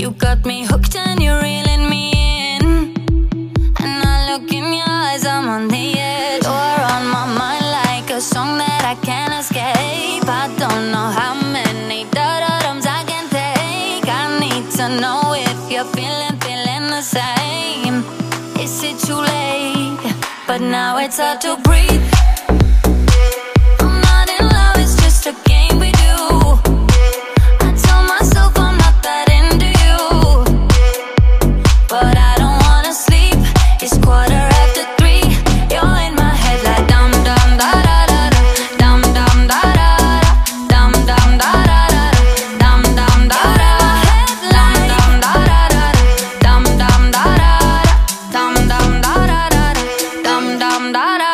You got me hooked and you're reeling me in, and I look in your eyes, I'm on the edge. You're on my mind like a song that I can't escape. I don't know how many da-da-dums I can take. I need to know if you're feeling the same. Is it too late? But now it's hard to breathe. I'm not in love, it's just a game we do. I tell myself I'm not that into you, but I don't wanna sleep. It's 3:15. You're in my head like dum dum da da da da, dum dum da da da, dum dum da da da, dum dum da da, dum dum da da da, dum dum da da, dum dum da da da, dum dum da da.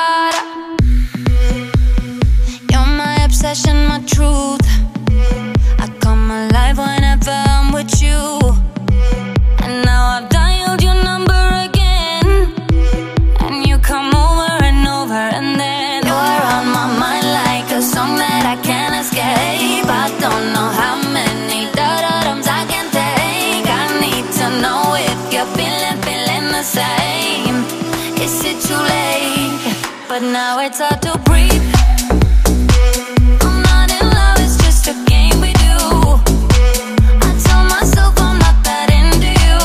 You're my obsession, my truth. I come alive whenever I'm with you, and now I've dialed your number again, and you come over and over, and then you're on my mind like a song that I can't escape. I don't know how many da-da-dums I can take. I need to know if you're feeling the same. Is it too late? But now it's hard to breathe. I'm not in love, it's just a game we do. I tell myself I'm not that into you,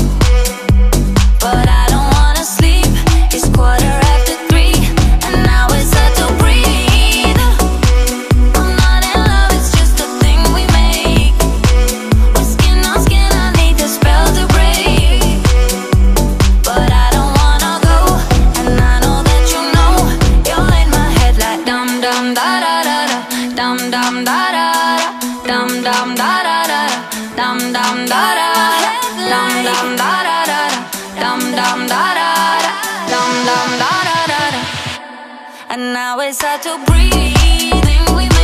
but I don't wanna sleep. It's 3:15, and now it's hard to breathe. I'm not in love, it's just a thing we make. We're skin on skin, I need the spell to break, but I don't wanna go, and I know that you know. You're in my head like dum dum da da da da, dum dum da da da, dum dum da da da, dum dum da da, dum dum da da da, dum dum da da, dum dum da da da. And now it's hard to breathe. We